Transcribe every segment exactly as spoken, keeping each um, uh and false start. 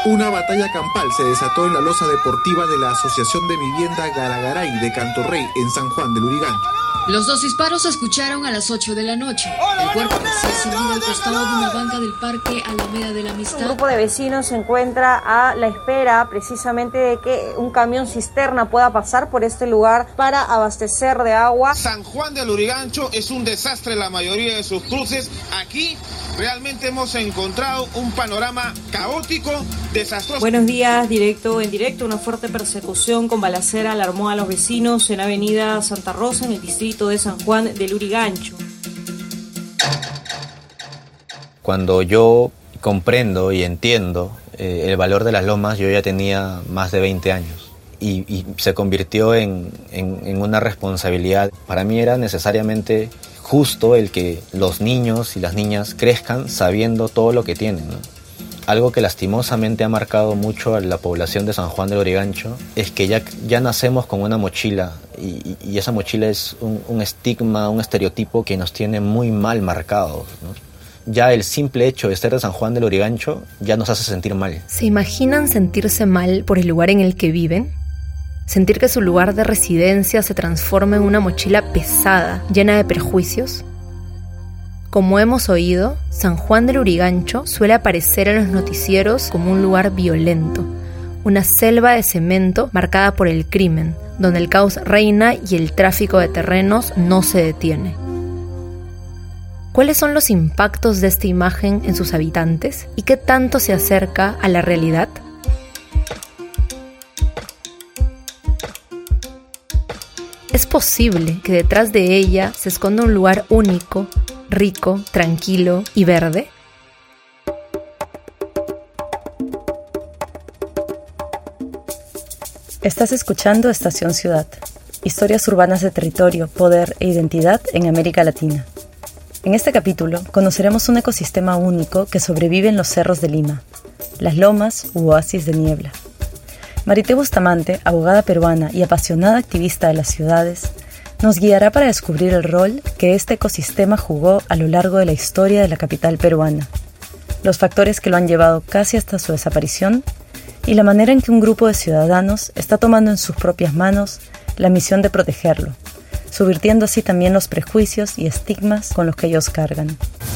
Una batalla campal se desató en la loza deportiva de la Asociación de Vivienda Garagaray de Cantorrey, en San Juan del Lurigancho. Los dos disparos se escucharon a las ocho de la noche. El cuerpo se ha servido al costado de una banca del parque Alameda de la Amistad. Un grupo de vecinos se encuentra a la espera precisamente de que un camión cisterna pueda pasar por este lugar para abastecer de agua. San Juan del Lurigancho es un desastre la mayoría de sus cruces. Aquí realmente hemos encontrado un panorama caótico, desastroso. Buenos días, directo en directo. Una fuerte persecución con balacera alarmó a los vecinos en Avenida Santa Rosa, en el distrito de San Juan del Lurigancho. Cuando yo comprendo y entiendo eh, el valor de las lomas, yo ya tenía más de veinte años y, y se convirtió en, en, en una responsabilidad. Para mí era necesariamente justo el que los niños y las niñas crezcan sabiendo todo lo que tienen, ¿no? Algo que lastimosamente ha marcado mucho a la población de San Juan del Lurigancho es que ya, ya nacemos con una mochila y, y esa mochila es un, un estigma, un estereotipo que nos tiene muy mal marcados, ¿no? Ya el simple hecho de ser de San Juan del Lurigancho ya nos hace sentir mal. ¿Se imaginan sentirse mal por el lugar en el que viven? ¿Sentir que su lugar de residencia se transforma en una mochila pesada, llena de prejuicios? Como hemos oído, San Juan del Lurigancho suele aparecer en los noticieros como un lugar violento, una selva de cemento marcada por el crimen, donde el caos reina y el tráfico de terrenos no se detiene. ¿Cuáles son los impactos de esta imagen en sus habitantes y qué tanto se acerca a la realidad? ¿Es posible que detrás de ella se esconda un lugar único, rico, tranquilo y verde? Estás escuchando Estación Ciudad, historias urbanas de territorio, poder e identidad en América Latina. En este capítulo conoceremos un ecosistema único que sobrevive en los cerros de Lima, las lomas u oasis de niebla. Marité Bustamante, abogada peruana y apasionada activista de las ciudades, nos guiará para descubrir el rol que este ecosistema jugó a lo largo de la historia de la capital peruana, los factores que lo han llevado casi hasta su desaparición y la manera en que un grupo de ciudadanos está tomando en sus propias manos la misión de protegerlo, subvirtiendo así también los prejuicios y estigmas con los que ellos cargan.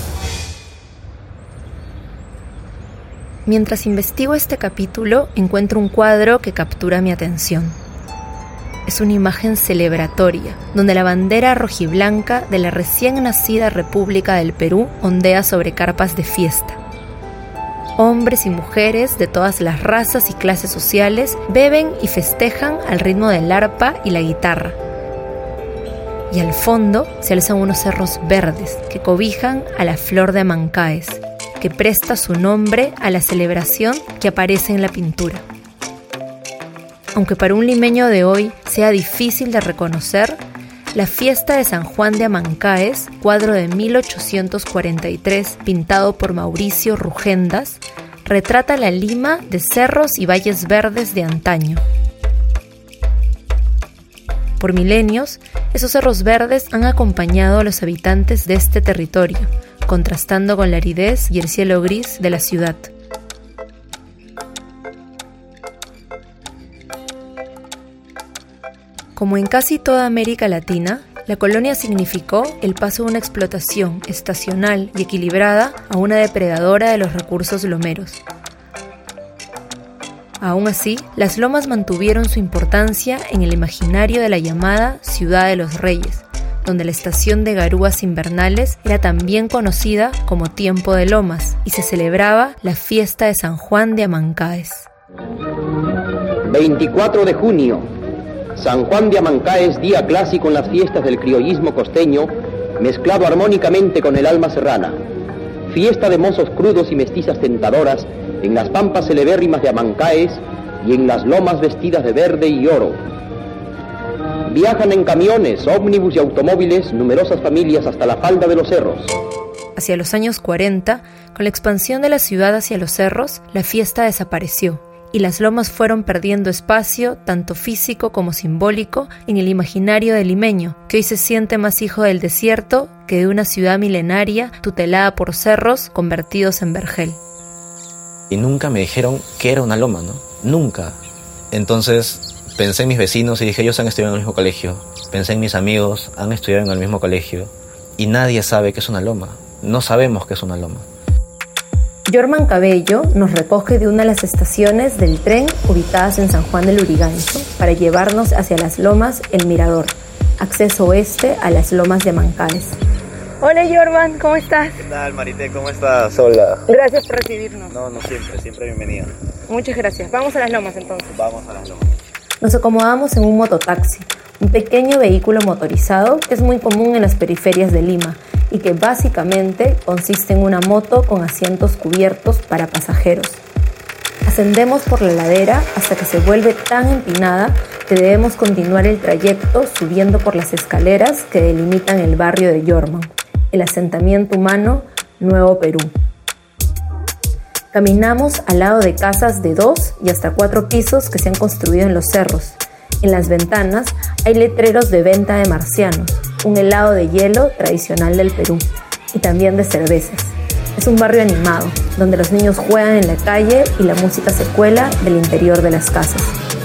Mientras investigo este capítulo, encuentro un cuadro que captura mi atención. Es una imagen celebratoria, donde la bandera rojiblanca de la recién nacida República del Perú ondea sobre carpas de fiesta. Hombres y mujeres de todas las razas y clases sociales beben y festejan al ritmo del arpa y la guitarra. Y al fondo se alzan unos cerros verdes que cobijan a la flor de Amancaes, que presta su nombre a la celebración que aparece en la pintura. Aunque para un limeño de hoy sea difícil de reconocer, la fiesta de San Juan de Amancaes, cuadro de mil ochocientos cuarenta y tres pintado por Mauricio Rugendas, retrata la Lima de cerros y valles verdes de antaño. Por milenios, esos cerros verdes han acompañado a los habitantes de este territorio, contrastando con la aridez y el cielo gris de la ciudad. Como en casi toda América Latina, la colonia significó el paso de una explotación estacional y equilibrada a una depredadora de los recursos lomeros. Aún así, las lomas mantuvieron su importancia en el imaginario de la llamada Ciudad de los Reyes, donde la estación de garúas invernales era también conocida como Tiempo de Lomas y se celebraba la fiesta de San Juan de Amancaes. veinticuatro de junio, San Juan de Amancaes, día clásico en las fiestas del criollismo costeño, mezclado armónicamente con el alma serrana. Fiesta de mozos crudos y mestizas tentadoras en las pampas celebérrimas de Amancaes y en las lomas vestidas de verde y oro. Viajan en camiones, ómnibus y automóviles numerosas familias hasta la falda de los cerros. Hacia los años cuarenta, con la expansión de la ciudad hacia los cerros, la fiesta desapareció y las lomas fueron perdiendo espacio, tanto físico como simbólico, en el imaginario del limeño, que hoy se siente más hijo del desierto que de una ciudad milenaria tutelada por cerros convertidos en vergel. y nunca me dijeron qué era una loma, ¿no? Nunca. Entonces pensé en mis vecinos y dije, ellos han estudiado en el mismo colegio. Pensé en mis amigos, han estudiado en el mismo colegio. Y nadie sabe qué es una loma. No sabemos qué es una loma. Jorman Cabello nos recoge de una de las estaciones del tren ubicadas en San Juan del Lurigancho para llevarnos hacia las lomas El Mirador, acceso oeste a las lomas de Mancaes. Hola Jorman, ¿cómo estás? ¿Qué tal, Marité? ¿Cómo estás? Hola. Gracias por recibirnos. No, no siempre, siempre bienvenida. Muchas gracias. Vamos a las lomas entonces. Vamos a las lomas. Nos acomodamos en un mototaxi, un pequeño vehículo motorizado que es muy común en las periferias de Lima y que básicamente consiste en una moto con asientos cubiertos para pasajeros. Ascendemos por la ladera hasta que se vuelve tan empinada que debemos continuar el trayecto subiendo por las escaleras que delimitan el barrio de Jorman, el asentamiento humano Nuevo Perú. Caminamos al lado de casas de dos y hasta cuatro pisos que se han construido en los cerros. En las ventanas hay letreros de venta de marcianos, un helado de hielo tradicional del Perú y también de cervezas. Es un barrio animado, donde los niños juegan en la calle y la música se cuela del interior de las casas.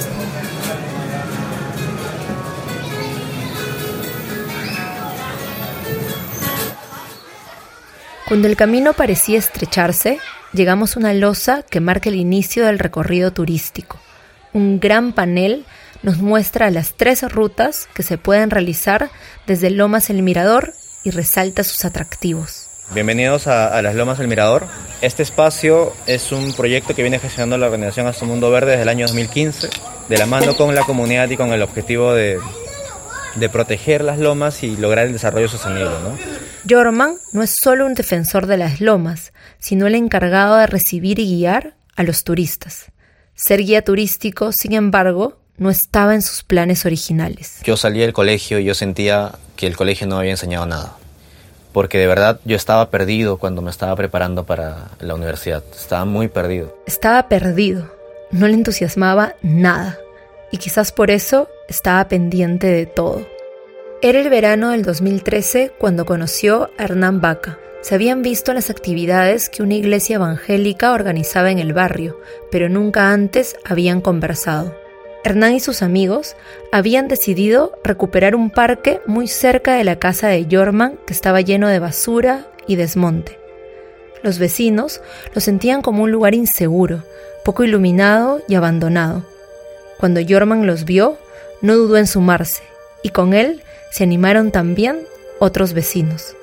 Cuando el camino parecía estrecharse, llegamos a una losa que marca el inicio del recorrido turístico. Un gran panel nos muestra las tres rutas que se pueden realizar desde Lomas El Mirador y resalta sus atractivos. Bienvenidos a, a las Lomas El Mirador. Este espacio es un proyecto que viene gestionando la organización Hasta un Mundo Verde desde el año dos mil quince, de la mano con la comunidad y con el objetivo de, de proteger las lomas y lograr el desarrollo sostenible, ¿no? Jorman no es solo un defensor de las lomas, sino el encargado de recibir y guiar a los turistas. Ser guía turístico, sin embargo, no estaba en sus planes originales. Yo salí del colegio y yo sentía que el colegio no me había enseñado nada. Porque de verdad yo estaba perdido cuando me estaba preparando para la universidad. Estaba muy perdido. Estaba perdido. No le entusiasmaba nada. Y quizás por eso estaba pendiente de todo. Era el verano del dos mil trece cuando conoció a Hernán Vaca. Se habían visto las actividades que una iglesia evangélica organizaba en el barrio, pero nunca antes habían conversado. Hernán y sus amigos habían decidido recuperar un parque muy cerca de la casa de Jorman que estaba lleno de basura y desmonte. Los vecinos lo sentían como un lugar inseguro, poco iluminado y abandonado. Cuando Jorman los vio, no dudó en sumarse, y con él se animaron también otros vecinos.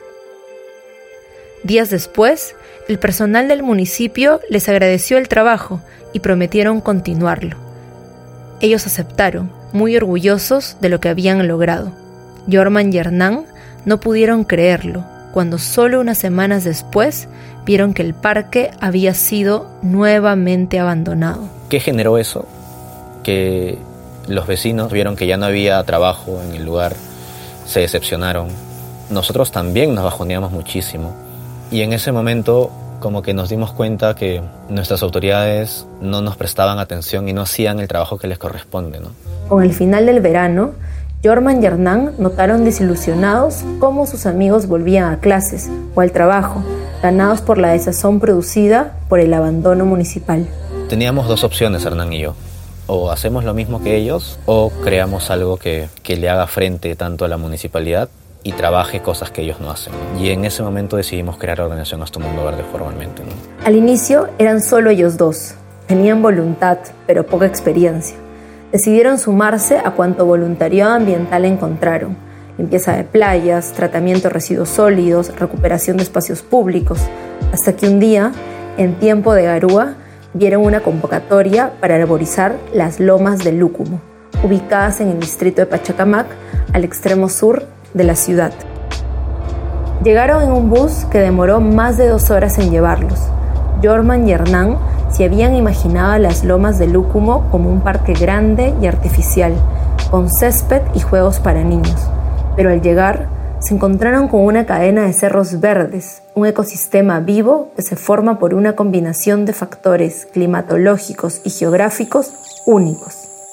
Días después, el personal del municipio les agradeció el trabajo y prometieron continuarlo. Ellos aceptaron, muy orgullosos de lo que habían logrado. Jorman y Hernán no pudieron creerlo, cuando solo unas semanas después vieron que el parque había sido nuevamente abandonado. ¿Qué generó eso? Que los vecinos vieron que ya no había trabajo en el lugar, se decepcionaron. Nosotros también nos bajoneamos muchísimo. Y en ese momento como que nos dimos cuenta que nuestras autoridades no nos prestaban atención y no hacían el trabajo que les corresponde, ¿no? Con el final del verano, Jorman y Hernán notaron desilusionados cómo sus amigos volvían a clases o al trabajo, ganados por la desazón producida por el abandono municipal. Teníamos dos opciones, Hernán y yo. O hacemos lo mismo que ellos o creamos algo que, que le haga frente tanto a la municipalidad y trabaje cosas que ellos no hacen. Y en ese momento decidimos crear la organización Hasta un Mundo Verde formalmente, ¿no? Al inicio eran solo ellos dos. Tenían voluntad, pero poca experiencia. Decidieron sumarse a cuanto voluntariado ambiental encontraron. Limpieza de playas, tratamiento de residuos sólidos, recuperación de espacios públicos. Hasta que un día, en tiempo de garúa, vieron una convocatoria para arborizar las lomas del Lúcumo, ubicadas en el distrito de Pachacamac, al extremo sur de la ciudad. Llegaron en un bus que demoró más de dos horas en llevarlos. Jorman y Hernán se habían imaginado las lomas del Lúcumo como un parque grande y artificial, con césped y juegos para niños. Pero al llegar, se encontraron con una cadena de cerros verdes, un ecosistema vivo que se forma por una combinación de factores climatológicos y geográficos únicos.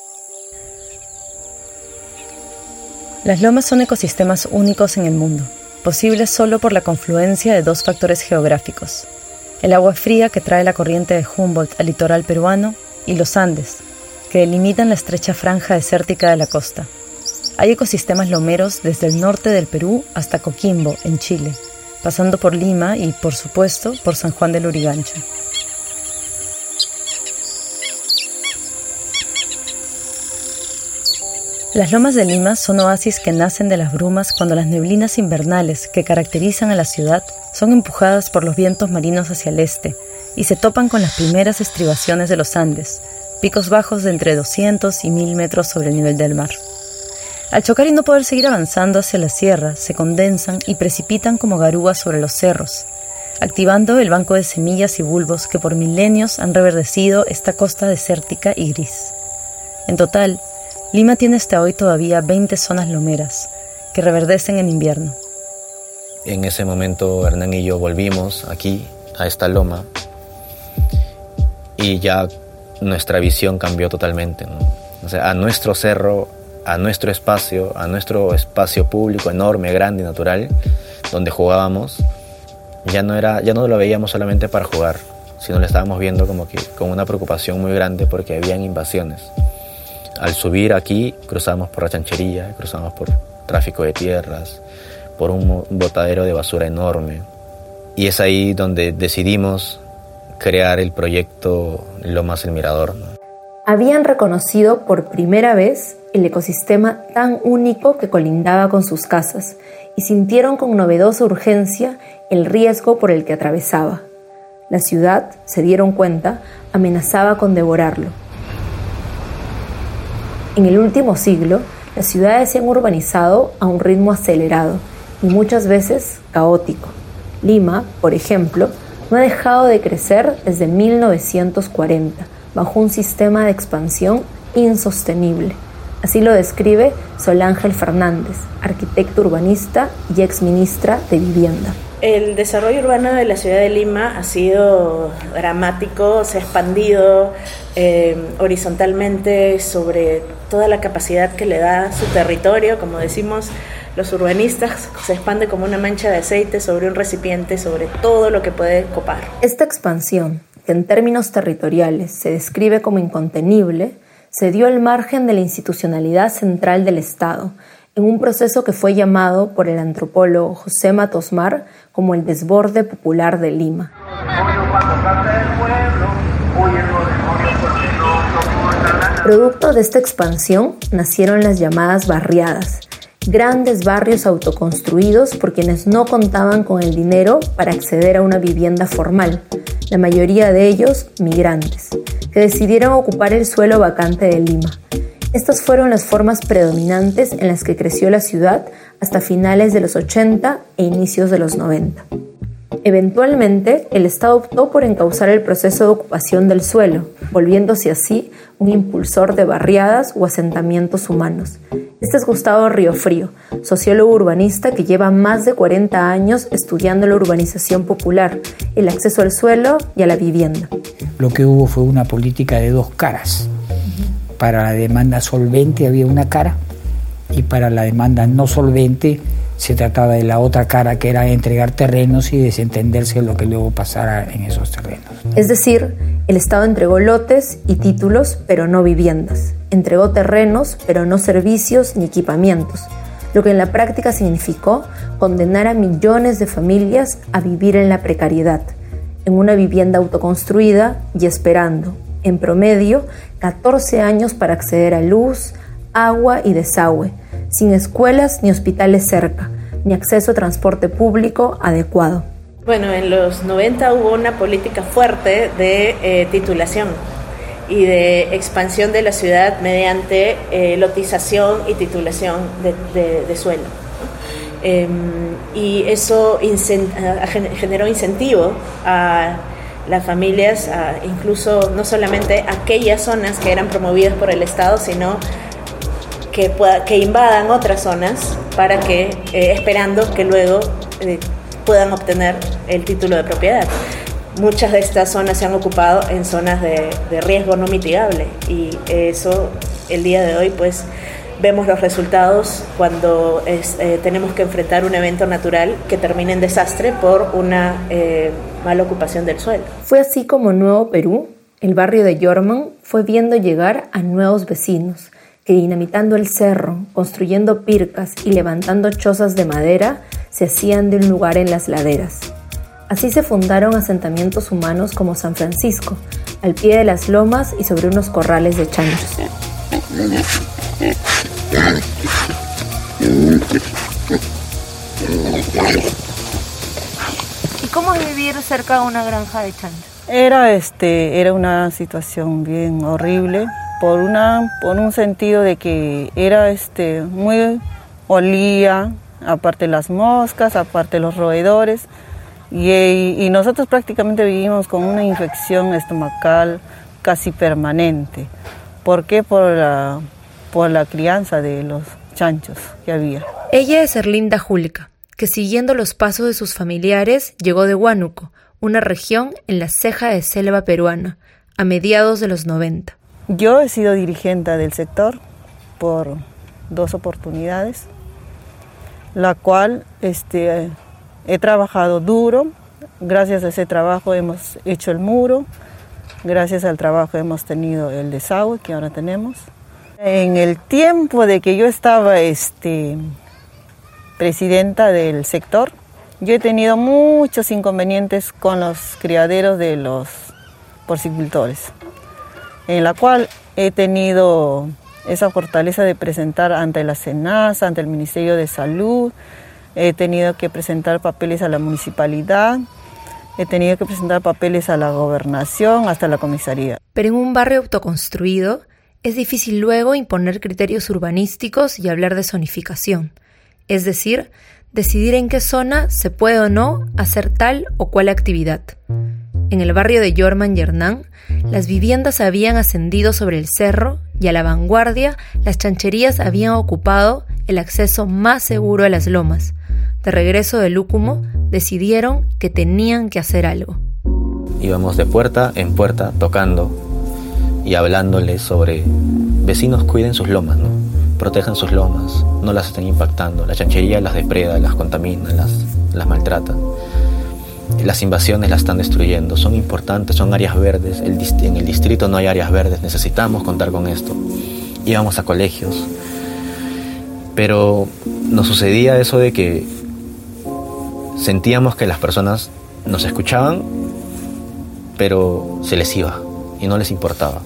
Las lomas son ecosistemas únicos en el mundo, posibles solo por la confluencia de dos factores geográficos: el agua fría que trae la corriente de Humboldt al litoral peruano y los Andes, que delimitan la estrecha franja desértica de la costa. Hay ecosistemas lomeros desde el norte del Perú hasta Coquimbo, en Chile, pasando por Lima y, por supuesto, por San Juan del Lurigancho. Las lomas de Lima son oasis que nacen de las brumas cuando las neblinas invernales que caracterizan a la ciudad son empujadas por los vientos marinos hacia el este y se topan con las primeras estribaciones de los Andes, picos bajos de entre doscientos y mil metros sobre el nivel del mar. Al chocar y no poder seguir avanzando hacia la sierra, se condensan y precipitan como garúas sobre los cerros, activando el banco de semillas y bulbos que por milenios han reverdecido esta costa desértica y gris. En total, Lima tiene hasta hoy todavía veinte zonas lomeras, que reverdecen en invierno. En ese momento Hernán y yo volvimos aquí, a esta loma, y ya nuestra visión cambió totalmente, ¿no? O sea, a nuestro cerro, a nuestro espacio, a nuestro espacio público enorme, grande y natural, donde jugábamos, ya no era, ya no lo veíamos solamente para jugar, sino lo estábamos viendo como que con una preocupación muy grande porque habían invasiones. Al subir aquí, cruzamos por la chanchería, cruzamos por tráfico de tierras, por un botadero de basura enorme. Y es ahí donde decidimos crear el proyecto Lomas El Mirador, ¿no? Habían reconocido por primera vez el ecosistema tan único que colindaba con sus casas y sintieron con novedosa urgencia el riesgo por el que atravesaba. La ciudad, se dieron cuenta, amenazaba con devorarlo. En el último siglo, las ciudades se han urbanizado a un ritmo acelerado y muchas veces caótico. Lima, por ejemplo, no ha dejado de crecer desde mil novecientos cuarenta, bajo un sistema de expansión insostenible. Así lo describe Sol Ángel Fernández, arquitecto urbanista y exministra de Vivienda. El desarrollo urbano de la ciudad de Lima ha sido dramático, se ha expandido eh, horizontalmente sobre toda la capacidad que le da su territorio, como decimos los urbanistas, se expande como una mancha de aceite sobre un recipiente, sobre todo lo que puede copar. Esta expansión, que en términos territoriales se describe como incontenible, se dio al margen de la institucionalidad central del Estado, en un proceso que fue llamado por el antropólogo José Matos Mar como el desborde popular de Lima. Producto de esta expansión nacieron las llamadas barriadas, grandes barrios autoconstruidos por quienes no contaban con el dinero para acceder a una vivienda formal, la mayoría de ellos migrantes, que decidieron ocupar el suelo vacante de Lima. Estas fueron las formas predominantes en las que creció la ciudad hasta finales de los ochenta e inicios de los noventa. Eventualmente, el Estado optó por encauzar el proceso de ocupación del suelo, volviéndose así un impulsor de barriadas o asentamientos humanos. Este es Gustavo Riofrío, sociólogo urbanista que lleva más de cuarenta años estudiando la urbanización popular, el acceso al suelo y a la vivienda. Lo que hubo fue una política de dos caras. Para la demanda solvente había una cara y para la demanda no solvente se trataba de la otra cara, que era entregar terrenos y desentenderse de lo que luego pasara en esos terrenos. Es decir, el Estado entregó lotes y títulos, pero no viviendas. Entregó terrenos, pero no servicios ni equipamientos, lo que en la práctica significó condenar a millones de familias a vivir en la precariedad, en una vivienda autoconstruida y esperando, en promedio, catorce años para acceder a luz, agua y desagüe, sin escuelas ni hospitales cerca, ni acceso a transporte público adecuado. Bueno, en los noventa hubo una política fuerte de eh, titulación y de expansión de la ciudad mediante eh, lotización y titulación de, de, de suelo. Eh, y eso incent- generó incentivo a las familias, a incluso no solamente aquellas zonas que eran promovidas por el Estado, sino que, pueda, que invadan otras zonas para que, eh, esperando que luego eh, puedan obtener el título de propiedad. Muchas de estas zonas se han ocupado en zonas de, de riesgo no mitigable y eso el día de hoy pues vemos los resultados cuando es, eh, tenemos que enfrentar un evento natural que termina en desastre por una eh, mala ocupación del suelo. Fue así como Nuevo Perú, el barrio de Yorman, fue viendo llegar a nuevos vecinos que, dinamitando el cerro, construyendo pircas y levantando chozas de madera, se hacían de un lugar en las laderas. Así se fundaron asentamientos humanos como San Francisco, al pie de las lomas y sobre unos corrales de chanchos. ¿Y cómo es vivir cerca de una granja de chanchos? Era, este, era una situación bien horrible, por, una, por un sentido de que era este, muy olía, aparte las moscas, aparte los roedores, y, y nosotros prácticamente vivimos con una infección estomacal casi permanente. ¿Por qué? Por la, por la crianza de los chanchos que había. Ella es Erlinda Julca, que siguiendo los pasos de sus familiares llegó de Huánuco, una región en la ceja de selva peruana, a mediados de los noventa. Yo he sido dirigente del sector por dos oportunidades, la cual este, he trabajado duro. Gracias a ese trabajo hemos hecho el muro, gracias al trabajo hemos tenido el desagüe que ahora tenemos. En el tiempo de que yo estaba este, presidenta del sector, yo he tenido muchos inconvenientes con los criaderos de los porcicultores, en la cual he tenido esa fortaleza de presentar ante la SENASA, ante el Ministerio de Salud, he tenido que presentar papeles a la municipalidad, he tenido que presentar papeles a la gobernación, hasta la comisaría. Pero en un barrio autoconstruido es difícil luego imponer criterios urbanísticos y hablar de zonificación, es decir, decidir en qué zona se puede o no hacer tal o cual actividad. En el barrio de Yorman y Hernán, las viviendas habían ascendido sobre el cerro y a la vanguardia las chancherías habían ocupado el acceso más seguro a las lomas. De regreso de Lúcumo, decidieron que tenían que hacer algo. Íbamos de puerta en puerta tocando y hablándoles sobre vecinos, cuiden sus lomas, ¿no? Protejan sus lomas, no las estén impactando. La chanchería las depreda, las contamina, las, las maltrata. Las invasiones las están destruyendo, son importantes, son áreas verdes. El, en el distrito no hay áreas verdes, necesitamos contar con esto. Íbamos a colegios, pero nos sucedía eso de que sentíamos que las personas nos escuchaban, pero se les iba y no les importaba.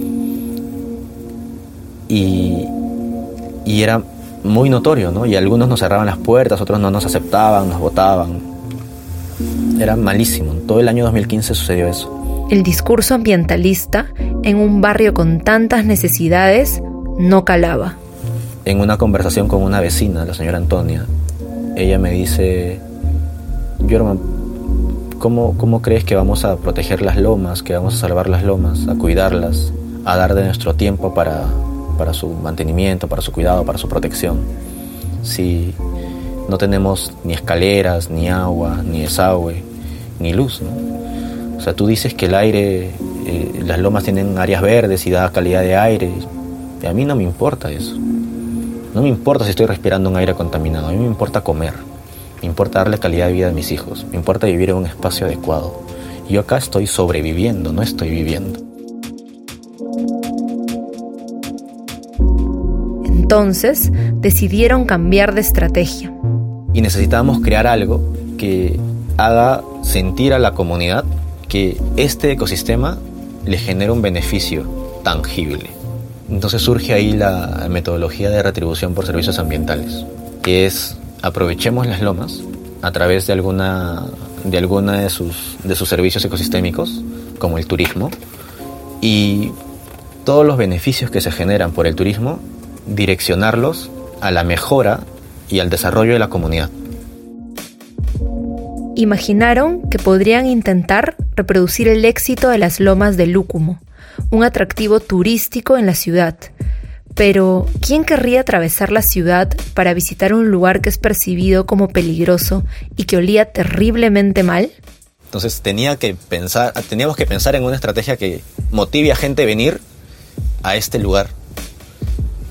Y, y era muy notorio, ¿no? Y algunos nos cerraban las puertas, otros no nos aceptaban, nos botaban. Era malísimo. Todo el año dos mil quince sucedió eso. El discurso ambientalista en un barrio con tantas necesidades no calaba. En una conversación con una vecina, la señora Antonia, ella me dice: Yorman, ¿cómo, ¿cómo crees que vamos a proteger las lomas, que vamos a salvar las lomas, a cuidarlas, a dar de nuestro tiempo para, para su mantenimiento, para su cuidado, para su protección, si no tenemos ni escaleras, ni agua, ni desagüe, ni luz, ¿no? O sea, tú dices que el aire, eh, las lomas tienen áreas verdes y da calidad de aire. Y a mí no me importa eso. No me importa si estoy respirando un aire contaminado. A mí me importa comer. Me importa darle calidad de vida a mis hijos. Me importa vivir en un espacio adecuado. Y yo acá estoy sobreviviendo, no estoy viviendo. Entonces, decidieron cambiar de estrategia. Y necesitábamos crear algo que haga sentir a la comunidad que este ecosistema le genera un beneficio tangible. Entonces surge ahí la metodología de retribución por servicios ambientales, que es: aprovechemos las lomas a través de alguna de alguna de sus de sus servicios ecosistémicos, como el turismo, y todos los beneficios que se generan por el turismo, direccionarlos a la mejora y al desarrollo de la comunidad. Imaginaron que podrían intentar reproducir el éxito de las lomas de Lúcumo, un atractivo turístico en la ciudad. Pero, ¿quién querría atravesar la ciudad para visitar un lugar que es percibido como peligroso y que olía terriblemente mal? Entonces tenía que pensar, teníamos que pensar en una estrategia que motive a gente a venir a este lugar.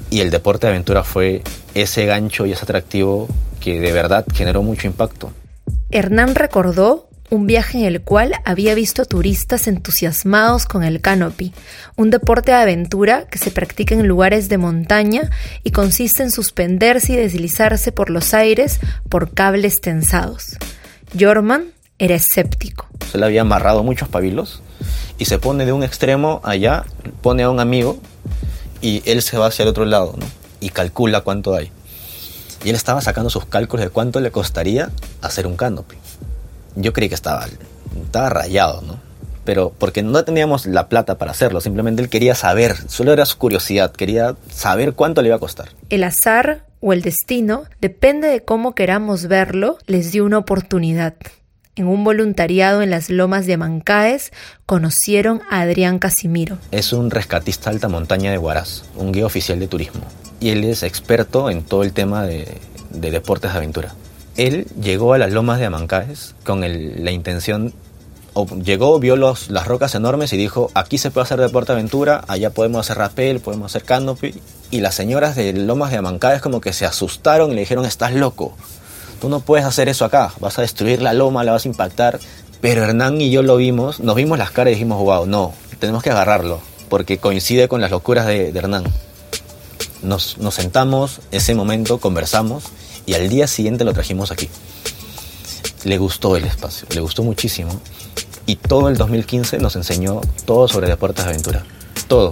Y el deporte de aventura fue ese gancho y ese atractivo que de verdad generó mucho impacto. Hernán recordó un viaje en el cual había visto turistas entusiasmados con el canopy, un deporte de aventura que se practica en lugares de montaña y consiste en suspenderse y deslizarse por los aires por cables tensados. Jorman era escéptico. Se le había amarrado muchos pabilos y se pone de un extremo allá, pone a un amigo y él se va hacia el otro lado, ¿no? Y calcula cuánto hay. Y él estaba sacando sus cálculos de cuánto le costaría hacer un canopy. Yo creí que estaba, estaba rayado, ¿no? Pero porque no teníamos la plata para hacerlo, simplemente él quería saber, solo era su curiosidad, quería saber cuánto le iba a costar. El azar o el destino, depende de cómo queramos verlo, les dio una oportunidad. En un voluntariado en las lomas de Amancaes, conocieron a Adrián Casimiro. Es un rescatista alta montaña de Huaraz, un guía oficial de turismo. Y él es experto en todo el tema de, de deportes de aventura. Él llegó a las lomas de Amancaes con el, la intención, o llegó, vio los, las rocas enormes y dijo, aquí se puede hacer deporte de aventura, allá podemos hacer rappel, podemos hacer canopy. Y las señoras de lomas de Amancaes como que se asustaron y le dijeron, estás loco, tú no puedes hacer eso acá, vas a destruir la loma, la vas a impactar. Pero Hernán y yo lo vimos, nos vimos las caras y dijimos, wow, no, tenemos que agarrarlo, porque coincide con las locuras de, de Hernán. Nos, nos sentamos, ese momento conversamos, y al día siguiente lo trajimos aquí. Le gustó el espacio, le gustó muchísimo. Y todo el dos mil quince nos enseñó todo sobre deportes de aventura. Todo.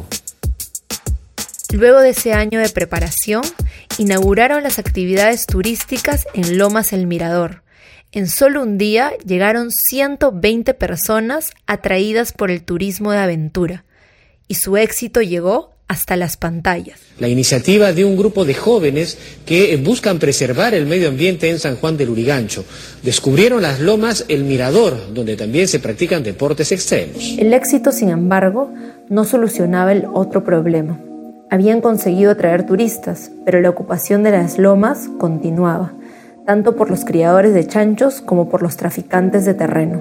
Luego de ese año de preparación, inauguraron las actividades turísticas en Lomas El Mirador. En solo un día llegaron ciento veinte personas atraídas por el turismo de aventura. Y su éxito llegó hasta las pantallas. La iniciativa de un grupo de jóvenes que buscan preservar el medio ambiente en San Juan del Lurigancho. Descubrieron las lomas El Mirador, donde también se practican deportes extremos. El éxito, sin embargo, no solucionaba el otro problema. Habían conseguido atraer turistas, pero la ocupación de las lomas continuaba, tanto por los criadores de chanchos como por los traficantes de terreno.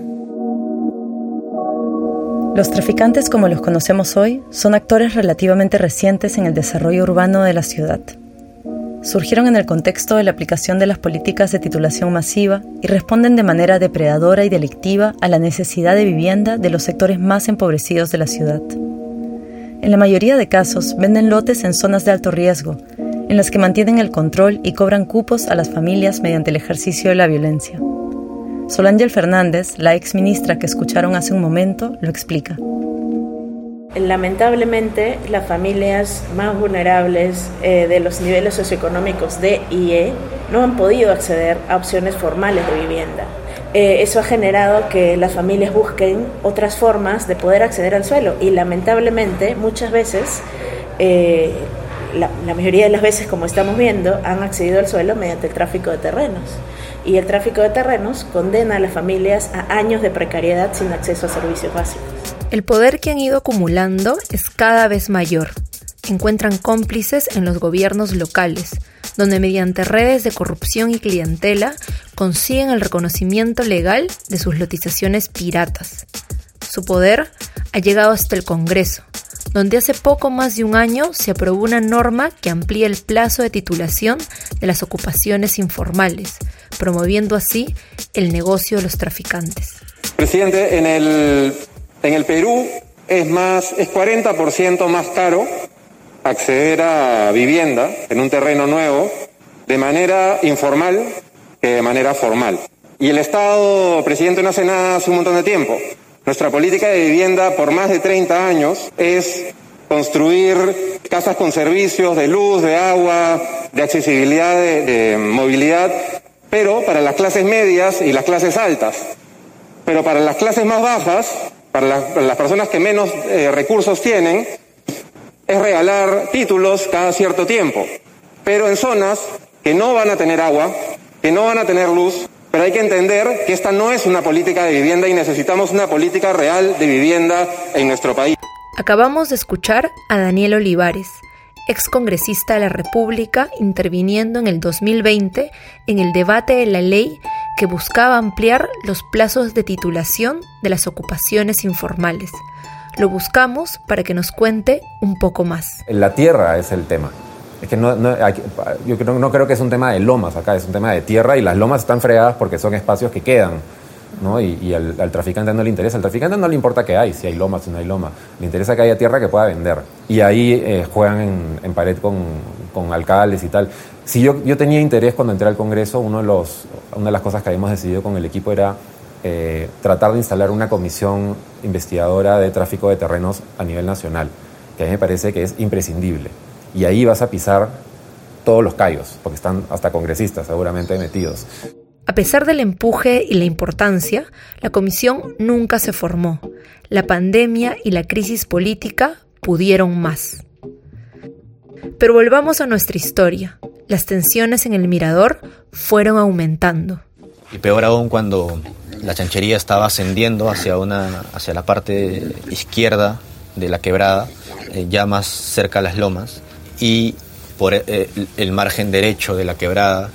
Los traficantes, como los conocemos hoy, son actores relativamente recientes en el desarrollo urbano de la ciudad. Surgieron en el contexto de la aplicación de las políticas de titulación masiva y responden de manera depredadora y delictiva a la necesidad de vivienda de los sectores más empobrecidos de la ciudad. En la mayoría de casos, venden lotes en zonas de alto riesgo, en las que mantienen el control y cobran cupos a las familias mediante el ejercicio de la violencia. Solángel Fernández, la exministra que escucharon hace un momento, lo explica. Lamentablemente, las familias más vulnerables eh, de los niveles socioeconómicos D y E no han podido acceder a opciones formales de vivienda. Eh, eso ha generado que las familias busquen otras formas de poder acceder al suelo y lamentablemente muchas veces, eh, la, la mayoría de las veces como estamos viendo, han accedido al suelo mediante el tráfico de terrenos. Y el tráfico de terrenos condena a las familias a años de precariedad sin acceso a servicios básicos. El poder que han ido acumulando es cada vez mayor. Encuentran cómplices en los gobiernos locales, donde mediante redes de corrupción y clientela consiguen el reconocimiento legal de sus lotizaciones piratas. Su poder ha llegado hasta el Congreso, donde hace poco más de un año se aprobó una norma que amplía el plazo de titulación de las ocupaciones informales, promoviendo así el negocio de los traficantes. Presidente, en el, en el Perú es, más, es cuarenta por ciento más caro acceder a vivienda en un terreno nuevo de manera informal que de manera formal. Y el Estado, presidente, no hace nada hace un montón de tiempo. Nuestra política de vivienda por más de treinta años es construir casas con servicios de luz, de agua, de accesibilidad, de, de movilidad, pero para las clases medias y las clases altas. Pero para las clases más bajas, para las, para las personas que menos eh, recursos tienen, es regalar títulos cada cierto tiempo. Pero en zonas que no van a tener agua, que no van a tener luz, pero hay que entender que esta no es una política de vivienda y necesitamos una política real de vivienda en nuestro país. Acabamos de escuchar a Daniel Olivares, excongresista de la República, interviniendo en el dos mil veinte en el debate de la ley que buscaba ampliar los plazos de titulación de las ocupaciones informales. Lo buscamos para que nos cuente un poco más. La tierra es el tema. Es que no, no, aquí, yo no, no creo que es un tema de lomas acá, es un tema de tierra, y las lomas están fregadas porque son espacios que quedan, ¿no? Y, y al, al traficante no le interesa. Al traficante no le importa qué hay, si hay lomas, si no hay lomas. Le interesa que haya tierra que pueda vender. Y ahí eh, juegan en, en pared con, con alcaldes y tal. Si yo, yo tenía interés cuando entré al Congreso, uno de los, una de las cosas que habíamos decidido con el equipo era eh, tratar de instalar una comisión investigadora de tráfico de terrenos a nivel nacional, que a mí me parece que es imprescindible. Y ahí vas a pisar todos los callos, porque están hasta congresistas seguramente metidos. A pesar del empuje y la importancia, la comisión nunca se formó. La pandemia y la crisis política pudieron más. Pero volvamos a nuestra historia. Las tensiones en el Mirador fueron aumentando. Y peor aún cuando la chanchería estaba ascendiendo hacia, una, hacia la parte izquierda de la quebrada, eh, ya más cerca a las lomas, y por eh, el margen derecho de la quebrada,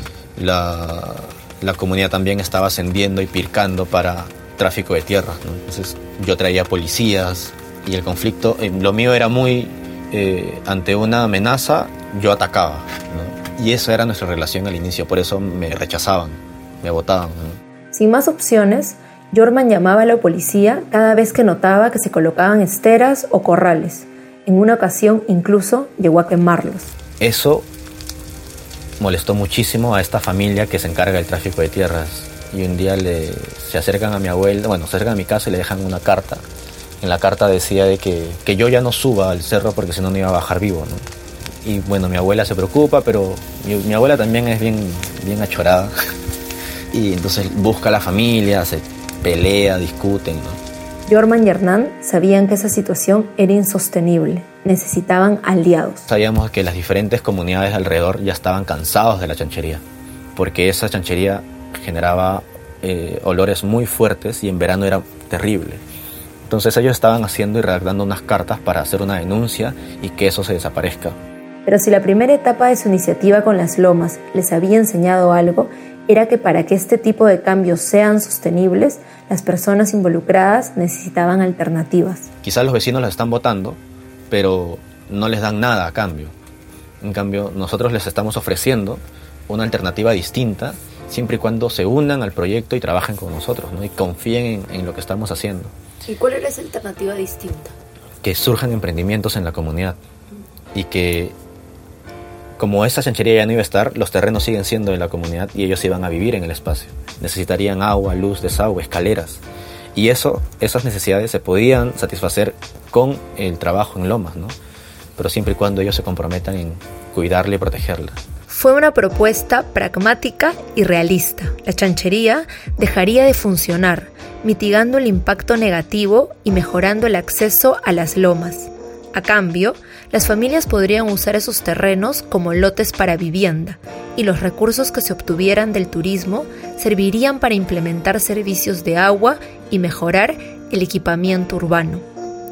la, la comunidad también estaba ascendiendo y pircando para tráfico de tierra, ¿no? Entonces yo traía policías y el conflicto, eh, lo mío era muy, eh, ante una amenaza, yo atacaba, ¿no? Y esa era nuestra relación al inicio, por eso me rechazaban, me botaban, ¿no? Sin más opciones, Jorman llamaba a la policía cada vez que notaba que se colocaban esteras o corrales. En una ocasión incluso llegó a quemarlos. Eso molestó muchísimo a esta familia que se encarga del tráfico de tierras. Y un día le, se acercan a mi abuela, bueno, se acercan a mi casa y le dejan una carta. En la carta decía de que, que yo ya no suba al cerro porque si no no iba a bajar vivo, ¿no? Y bueno, mi abuela se preocupa, pero mi, mi abuela también es bien, bien achorada. Y entonces busca a la familia, se pelea, discuten, ¿no? Jorman y Hernán sabían que esa situación era insostenible. Necesitaban aliados. Sabíamos que las diferentes comunidades alrededor ya estaban cansados de la chanchería, porque esa chanchería generaba eh, olores muy fuertes y en verano era terrible. Entonces ellos estaban haciendo y redactando unas cartas para hacer una denuncia y que eso se desaparezca. Pero si la primera etapa de su iniciativa con las lomas les había enseñado algo, era que para que este tipo de cambios sean sostenibles, las personas involucradas necesitaban alternativas. Quizás los vecinos las están votando, pero no les dan nada a cambio. En cambio, nosotros les estamos ofreciendo una alternativa distinta, siempre y cuando se unan al proyecto y trabajen con nosotros, ¿no? Y confíen en, en lo que estamos haciendo. ¿Y cuál era esa alternativa distinta? Que surjan emprendimientos en la comunidad y que, como esa chanchería ya no iba a estar, los terrenos siguen siendo de la comunidad y ellos iban a vivir en el espacio. Necesitarían agua, luz, desagüe, escaleras. Y eso, esas necesidades se podían satisfacer con el trabajo en lomas, ¿no? Pero siempre y cuando ellos se comprometan en cuidarla y protegerla. Fue una propuesta pragmática y realista. La chanchería dejaría de funcionar, mitigando el impacto negativo y mejorando el acceso a las lomas. A cambio, las familias podrían usar esos terrenos como lotes para vivienda y los recursos que se obtuvieran del turismo servirían para implementar servicios de agua y mejorar el equipamiento urbano.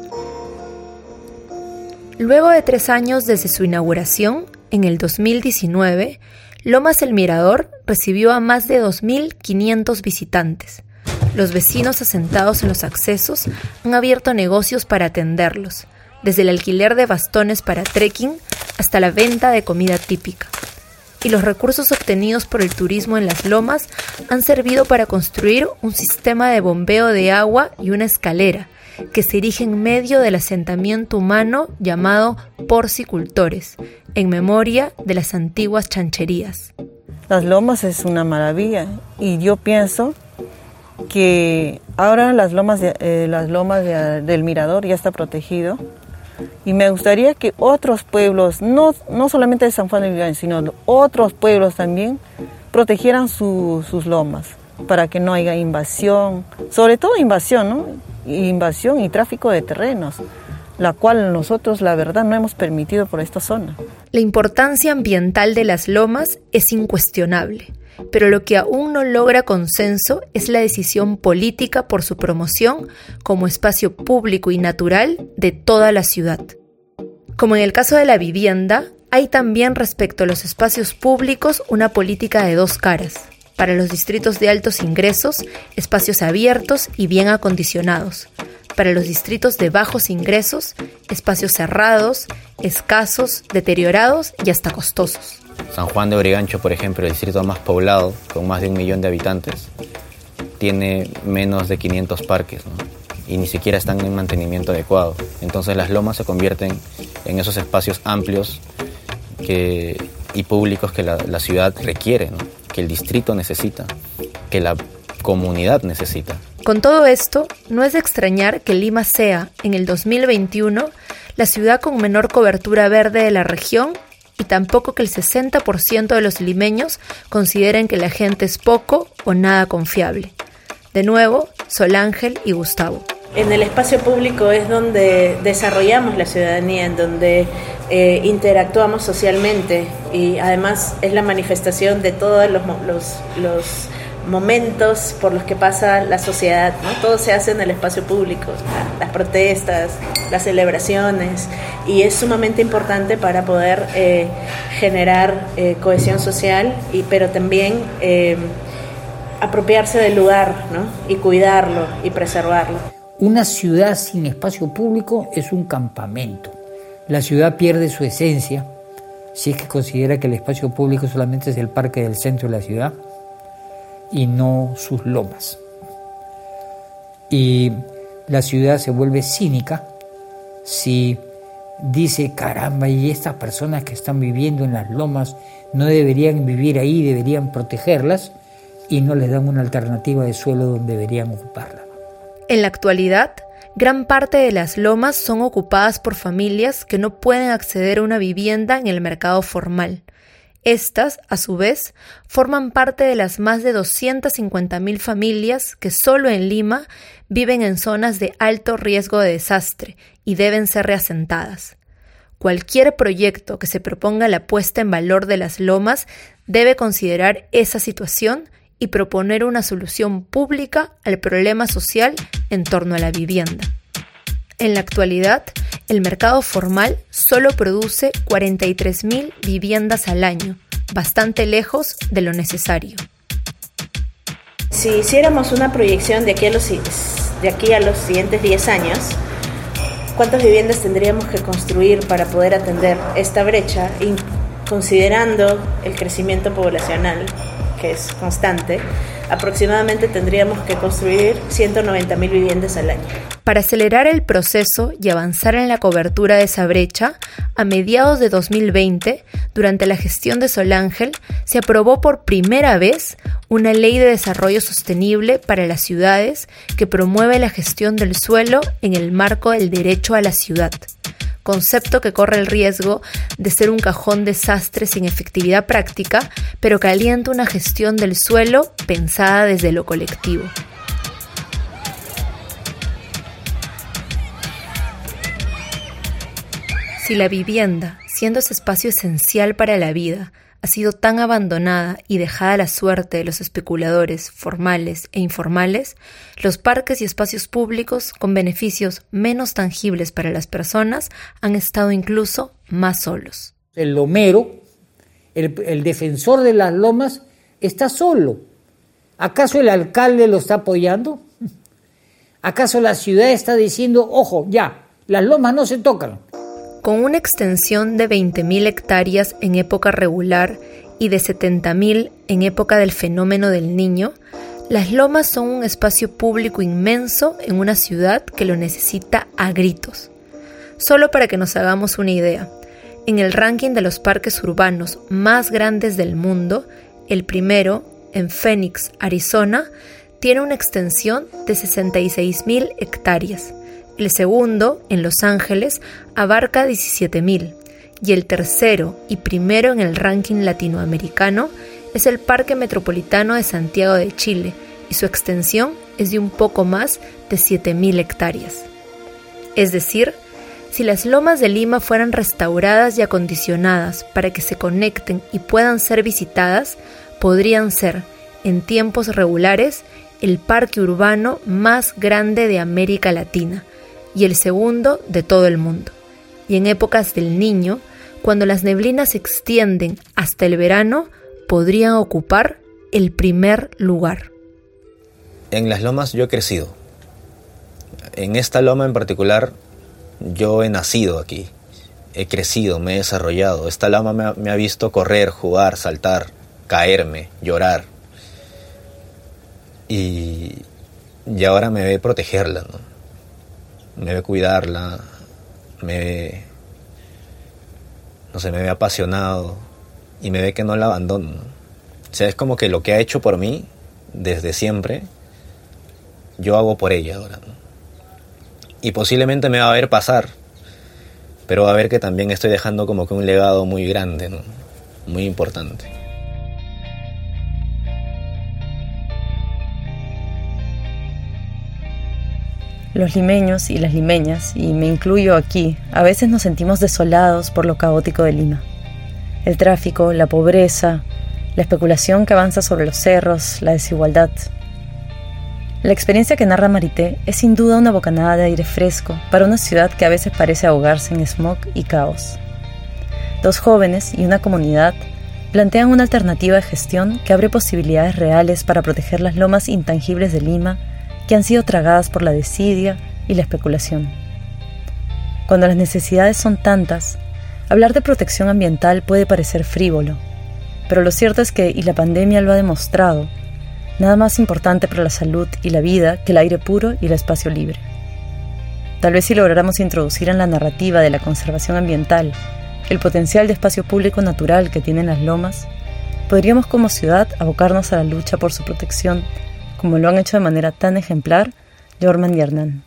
Luego de tres años desde su inauguración, en el dos mil diecinueve, Lomas El Mirador recibió a más de dos mil quinientos visitantes. Los vecinos asentados en los accesos han abierto negocios para atenderlos, desde el alquiler de bastones para trekking hasta la venta de comida típica. Y los recursos obtenidos por el turismo en las lomas han servido para construir un sistema de bombeo de agua y una escalera que se erige en medio del asentamiento humano llamado Porcicultores, en memoria de las antiguas chancherías. Las lomas es una maravilla y yo pienso que ahora las lomas, de, eh, las lomas de, del Mirador ya está protegido. Y me gustaría que otros pueblos, no, no solamente de San Juan de Lurigancho, sino otros pueblos también, protegieran su, sus lomas, para que no haya invasión, sobre todo invasión, ¿no? Invasión y tráfico de terrenos, la cual nosotros, la verdad, no hemos permitido por esta zona. La importancia ambiental de las lomas es incuestionable, pero lo que aún no logra consenso es la decisión política por su promoción como espacio público y natural de toda la ciudad. Como en el caso de la vivienda, hay también respecto a los espacios públicos una política de dos caras. Para los distritos de altos ingresos, espacios abiertos y bien acondicionados. para los distritos de bajos ingresos, espacios cerrados, escasos, deteriorados y hasta costosos. San Juan de Lurigancho, por ejemplo, el distrito más poblado, con más de un millón de habitantes, tiene menos de quinientos parques, ¿no? Y ni siquiera están en mantenimiento adecuado. Entonces las lomas se convierten en esos espacios amplios que, y públicos que la, la ciudad requiere, ¿no? Que el distrito necesita, que la comunidad necesita. Con todo esto, no es de extrañar que Lima sea, en el dos mil veintiuno, la ciudad con menor cobertura verde de la región y tampoco que el sesenta por ciento de los limeños consideren que la gente es poco o nada confiable. De nuevo, Sol Ángel y Gustavo. En el espacio público es donde desarrollamos la ciudadanía, en donde eh, interactuamos socialmente y además es la manifestación de todos los, los, los momentos por los que pasa la sociedad, ¿no? Todo se hace en el espacio público, las protestas, las celebraciones, y es sumamente importante para poder eh, generar eh, cohesión social, y, pero también eh, apropiarse del lugar, ¿no? Y cuidarlo y preservarlo. Una ciudad sin espacio público es un campamento. La ciudad pierde su esencia si es que considera que el espacio público solamente es el parque del centro de la ciudad y no sus lomas. Y la ciudad se vuelve cínica si dice, caramba, y estas personas que están viviendo en las lomas no deberían vivir ahí, deberían protegerlas, y no les dan una alternativa de suelo donde deberían ocuparla. En la actualidad, gran parte de las lomas son ocupadas por familias que no pueden acceder a una vivienda en el mercado formal. Estas, a su vez, forman parte de las más de doscientas cincuenta mil familias que solo en Lima viven en zonas de alto riesgo de desastre y deben ser reasentadas. Cualquier proyecto que se proponga la puesta en valor de las lomas debe considerar esa situación y proponer una solución pública al problema social en torno a la vivienda. En la actualidad, el mercado formal solo produce cuarenta y tres mil viviendas al año, bastante lejos de lo necesario. Si hiciéramos una proyección de aquí a los, de aquí a los siguientes diez años, ¿cuántas viviendas tendríamos que construir para poder atender esta brecha, y considerando el crecimiento poblacional, que es constante? Aproximadamente tendríamos que construir ciento noventa mil viviendas al año. Para acelerar el proceso y avanzar en la cobertura de esa brecha, a mediados de dos mil veinte, durante la gestión de Sol Ángel, se aprobó por primera vez una ley de desarrollo sostenible para las ciudades que promueve la gestión del suelo en el marco del derecho a la ciudad, concepto que corre el riesgo de ser un cajón desastre sin efectividad práctica, pero que alienta una gestión del suelo pensada desde lo colectivo. Si la vivienda, siendo ese espacio esencial para la vida, ha sido tan abandonada y dejada a la suerte de los especuladores formales e informales, los parques y espacios públicos con beneficios menos tangibles para las personas han estado incluso más solos. El lomero, el, el defensor de las lomas, está solo. ¿Acaso el alcalde lo está apoyando? ¿Acaso la ciudad está diciendo, ojo, ya, las lomas no se tocan? Con una extensión de veinte mil hectáreas en época regular y de setenta mil en época del fenómeno del Niño, las lomas son un espacio público inmenso en una ciudad que lo necesita a gritos. Solo para que nos hagamos una idea, en el ranking de los parques urbanos más grandes del mundo, el primero, en Phoenix, Arizona, tiene una extensión de sesenta y seis mil hectáreas. El segundo, en Los Ángeles, abarca diecisiete mil, y el tercero y primero en el ranking latinoamericano es el Parque Metropolitano de Santiago de Chile, y su extensión es de un poco más de siete mil hectáreas. Es decir, si las lomas de Lima fueran restauradas y acondicionadas para que se conecten y puedan ser visitadas, podrían ser, en tiempos regulares, el parque urbano más grande de América Latina, y el segundo de todo el mundo. Y en épocas del Niño, cuando las neblinas se extienden hasta el verano, podrían ocupar el primer lugar. En las lomas yo he crecido. en esta loma en particular, yo he nacido aquí, he crecido, me he desarrollado. Esta loma me ha, me ha visto correr, jugar, saltar, caerme, llorar. Y, y ahora me ve protegerla, ¿no? Me ve cuidarla, me ve, no sé, me ve apasionado y me ve que no la abandono, ¿no? O sea, es como que lo que ha hecho por mí desde siempre, yo hago por ella ahora, ¿no? Y posiblemente me va a ver pasar, pero va a ver que también estoy dejando como que un legado muy grande, ¿no? Muy importante. Los limeños y las limeñas, y me incluyo aquí, a veces nos sentimos desolados por lo caótico de Lima. El tráfico, la pobreza, la especulación que avanza sobre los cerros, la desigualdad. La experiencia que narra Marité es sin duda una bocanada de aire fresco para una ciudad que a veces parece ahogarse en smog y caos. Dos jóvenes y una comunidad plantean una alternativa de gestión que abre posibilidades reales para proteger las lomas intangibles de Lima que han sido tragadas por la desidia y la especulación. Cuando las necesidades son tantas, hablar de protección ambiental puede parecer frívolo, pero lo cierto es que, y la pandemia lo ha demostrado, nada más importante para la salud y la vida que el aire puro y el espacio libre. Tal vez si lográramos introducir en la narrativa de la conservación ambiental el potencial de espacio público natural que tienen las lomas, podríamos como ciudad abocarnos a la lucha por su protección, como lo han hecho de manera tan ejemplar Jorman y Hernán.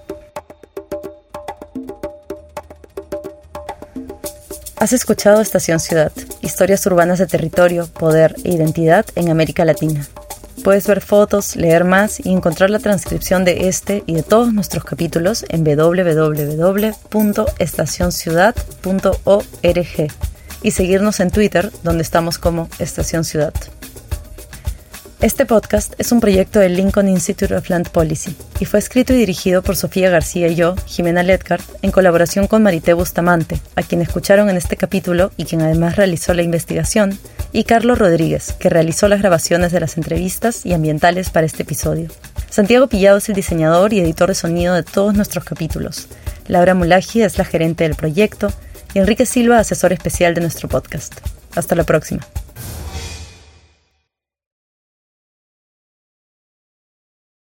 Has escuchado Estación Ciudad, historias urbanas de territorio, poder e identidad en América Latina. Puedes ver fotos, leer más y encontrar la transcripción de este y de todos nuestros capítulos en doble u doble u doble u punto estación ciudad punto org y seguirnos en Twitter, donde estamos como Estación Ciudad. Este podcast es un proyecto del Lincoln Institute of Land Policy y fue escrito y dirigido por Sofía García y yo, Jimena Letgard, en colaboración con Marité Bustamante, a quien escucharon en este capítulo y quien además realizó la investigación, y Carlos Rodríguez, que realizó las grabaciones de las entrevistas y ambientales para este episodio. Santiago Pillado es el diseñador y editor de sonido de todos nuestros capítulos. Laura Mulagi es la gerente del proyecto y Enrique Silva, asesor especial de nuestro podcast. Hasta la próxima.